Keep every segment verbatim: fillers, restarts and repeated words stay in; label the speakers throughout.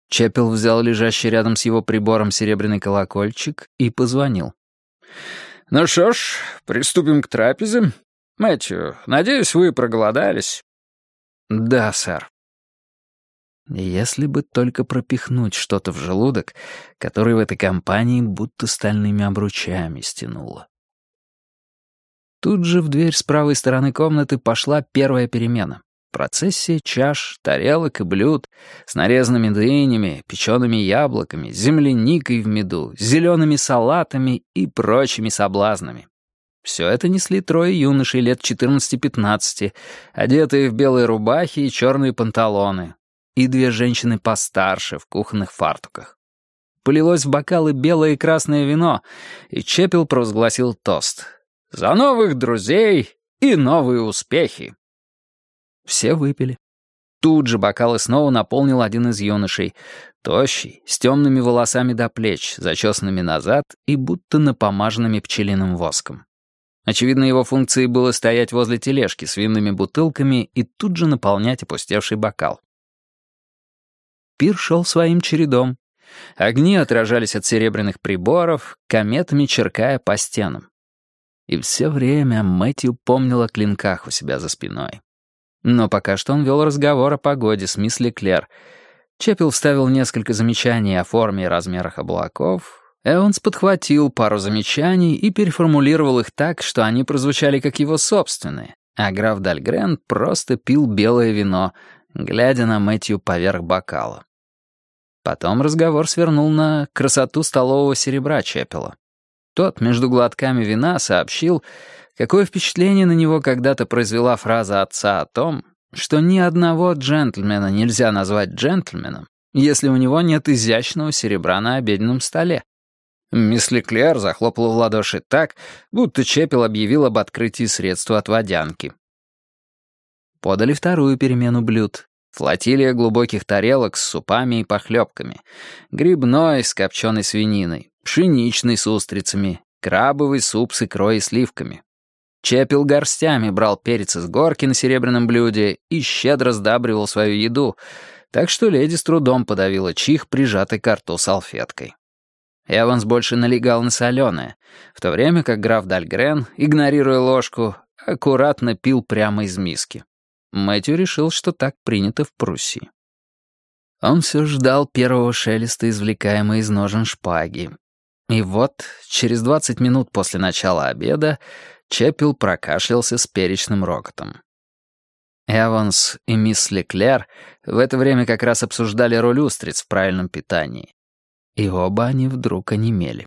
Speaker 1: Чеппел взял лежащий рядом с его прибором серебряный колокольчик и позвонил.
Speaker 2: «Ну что ж, приступим к трапезе. Мэтью, надеюсь, вы проголодались?»
Speaker 1: «Да, сэр». Если бы только пропихнуть что-то в желудок, который в этой компании будто стальными обручами стянуло. Тут же в дверь с правой стороны комнаты пошла первая перемена. Процессия чаш, тарелок и блюд с нарезанными дынями, печеными яблоками, земляникой в меду, зелеными салатами и прочими соблазнами. Все это несли трое юношей лет четырнадцати-пятнадцати, одетые в белые рубахи и черные панталоны, и две женщины постарше в кухонных фартуках. Полилось в бокалы белое и красное вино, и Чеппел провозгласил тост. «За новых друзей и новые успехи!» Все выпили. Тут же бокалы снова наполнил один из юношей, тощий, с темными волосами до плеч, зачесанными назад и будто напомаженными пчелиным воском. Очевидно, его функцией было стоять возле тележки с винными бутылками и тут же наполнять опустевший бокал. Пир шел своим чередом. Огни отражались от серебряных приборов, кометами черкая по стенам. И все время Мэтью помнил о клинках у себя за спиной. Но пока что он вел разговор о погоде с мисс Леклер. Чеппел вставил несколько замечаний о форме и размерах облаков. Эванс подхватил пару замечаний и переформулировал их так, что они прозвучали как его собственные, а граф Дальгрен просто пил белое вино, глядя на Мэтью поверх бокала. Потом разговор свернул на красоту столового серебра Чеппела. Тот между глотками вина сообщил, какое впечатление на него когда-то произвела фраза отца о том, что ни одного джентльмена нельзя назвать джентльменом, если у него нет изящного серебра на обеденном столе. Мисс Леклер захлопала в ладоши так, будто Чеппел объявил об открытии средства от водянки. Подали вторую перемену блюд. Флотилия глубоких тарелок с супами и похлебками, грибной с копченой свининой, пшеничный с устрицами, крабовый суп с икрой и сливками. Чеппел горстями брал перец из горки на серебряном блюде и щедро сдабривал свою еду, так что леди с трудом подавила чих, прижатой к рту салфеткой. Эванс больше налегал на соленое, в то время как граф Дальгрен, игнорируя ложку, аккуратно пил прямо из миски. Мэтью решил, что так принято в Пруссии. Он все ждал первого шелеста, извлекаемой из ножен шпаги. И вот, через двадцать минут после начала обеда, Чеппел прокашлялся с перечным рокотом. Эванс и мисс Леклер в это время как раз обсуждали роль устриц в правильном питании. И оба они вдруг онемели.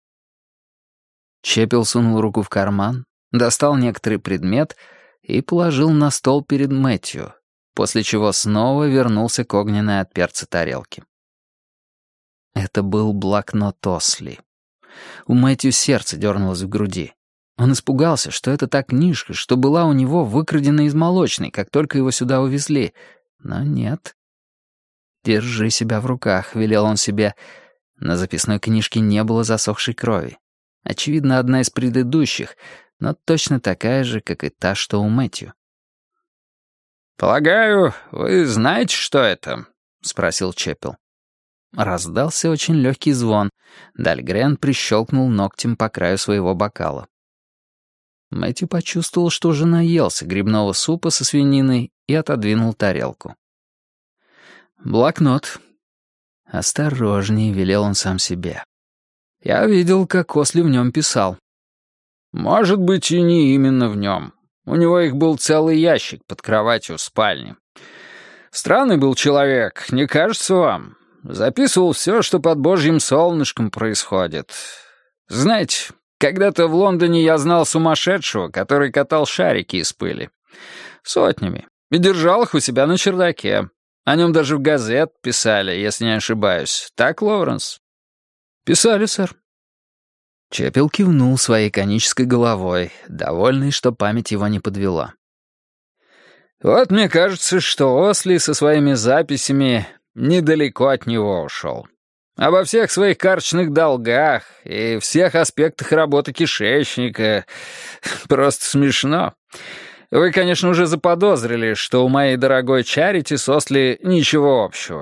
Speaker 1: Чеппел сунул руку в карман, достал некоторый предмет и положил на стол перед Мэтью, после чего снова вернулся к огненной от перца тарелке. Это был блокнот Осли. У Мэтью сердце дернулось в груди. Он испугался, что это та книжка, что была у него выкрадена из молочной, как только его сюда увезли. Но нет. «Держи себя в руках», — велел он себе. На записной книжке не было засохшей крови. Очевидно, одна из предыдущих, но точно такая же, как и та, что у Мэтью.
Speaker 2: «Полагаю, вы знаете, что это?» — спросил Чеппел.
Speaker 1: Раздался очень легкий звон. Дальгрен прищелкнул ногтем по краю своего бокала. Мэтью почувствовал, что уже наелся грибного супа со свининой и отодвинул тарелку. «Блокнот». «Осторожнее», — велел он сам себе. «Я видел, как Осли в нем писал».
Speaker 2: «Может быть, и не именно в нем. У него их был целый ящик под кроватью в спальне. Странный был человек, не кажется вам? Записывал все, что под божьим солнышком происходит. Знаете, когда-то в Лондоне я знал сумасшедшего, который катал шарики из пыли. Сотнями. И держал их у себя на чердаке. О нем даже в газет писали, если не ошибаюсь. Так, Лоуренс?»
Speaker 1: «Писали, сэр». Чеппел кивнул своей конической головой, довольный, что память его не подвела.
Speaker 2: «Вот мне кажется, что Осли со своими записями недалеко от него ушел. Обо всех своих карточных долгах и всех аспектах работы кишечника. Просто смешно. Вы, конечно, уже заподозрили, что у моей дорогой Чарити с Осли ничего общего.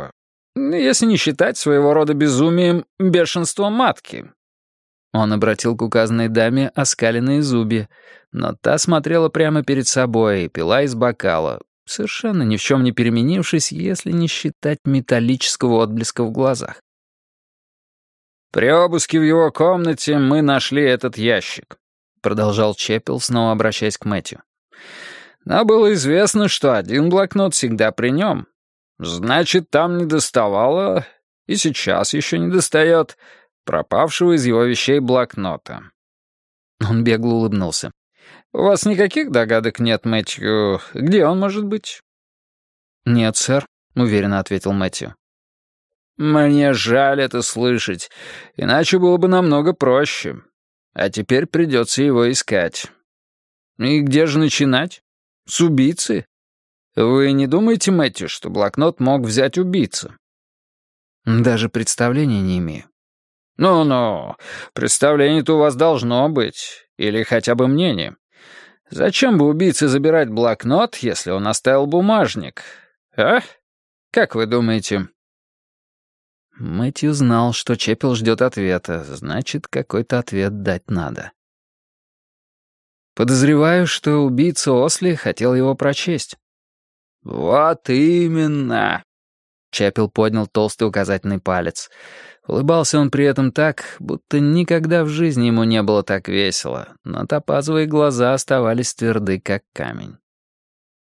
Speaker 2: Если не считать своего рода безумием бешенства матки».
Speaker 1: Он обратил к указанной даме оскаленные зубья, но та смотрела прямо перед собой и пила из бокала, совершенно ни в чем не переменившись, если не считать металлического отблеска в глазах.
Speaker 2: «При обыске в его комнате мы нашли этот ящик», — продолжал Чеппел, снова обращаясь к Мэтью. «Но было известно, что один блокнот всегда при нем. Значит, там не доставало, и сейчас еще не достает, пропавшего из его вещей блокнота».
Speaker 1: Он бегло улыбнулся.
Speaker 2: «У вас никаких догадок нет, Мэтью? Где он может быть?»
Speaker 1: «Нет, сэр», — уверенно ответил Мэтью.
Speaker 2: «Мне жаль это слышать, иначе было бы намного проще. А теперь придется его искать. И где же начинать? С убийцы? Вы не думаете, Мэтью, что блокнот мог взять убийца?»
Speaker 1: «Даже представления не имею».
Speaker 2: «Ну-ну, представление-то у вас должно быть, или хотя бы мнение. Зачем бы убийце забирать блокнот, если он оставил бумажник? А? Как вы думаете?»
Speaker 1: Мэтью знал, что Чеппел ждет ответа, значит, какой-то ответ дать надо. «Подозреваю, что убийца Осли хотел его прочесть».
Speaker 2: «Вот именно!»
Speaker 1: Чеппел поднял толстый указательный палец. Улыбался он при этом так, будто никогда в жизни ему не было так весело, но топазовые глаза оставались тверды, как камень.